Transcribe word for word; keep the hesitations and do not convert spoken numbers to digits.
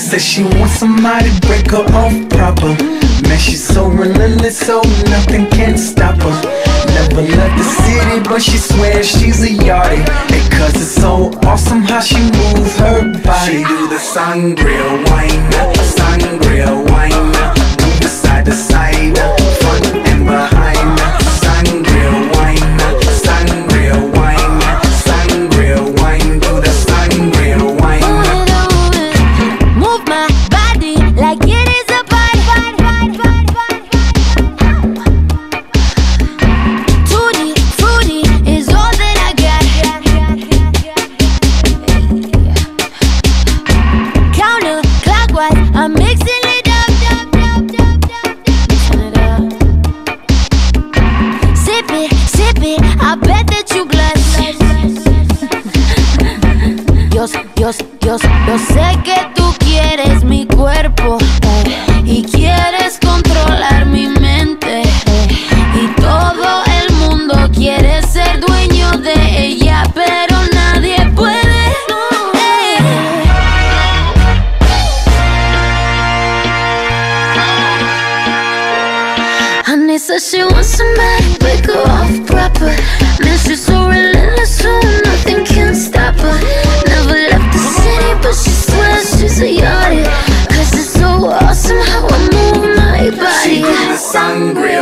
Says she wants somebody to break her off proper. Man, she's so relentless, so nothing can stop her. Never left the city, but she swears she's a yardie. Hey, cause it's so awesome how she moves her body. She do the sangria wine, sangria wine, move the side to side, front and behind. Sangria wine, sangria wine, sangria wine, do the sangria wine. Move my body like it is a party. Tutti frutti is all that I got. Counterclockwise, I'm mixing it up. Mixing it up. Sip it, sip it, I bet that you blush. Yo, yo, yo, yo sé que tú quieres mi cuerpo, eh, y quieres controlar mi mente, eh, y todo el mundo quiere ser dueño de ella, pero nadie puede. eh. Honey says she wants somebody to break her off proper. Man, she's so relentless, so nothing can stop her. Never left the city, but she swears she's a yardie. Cause it's so awesome how I move my body. She do the sangria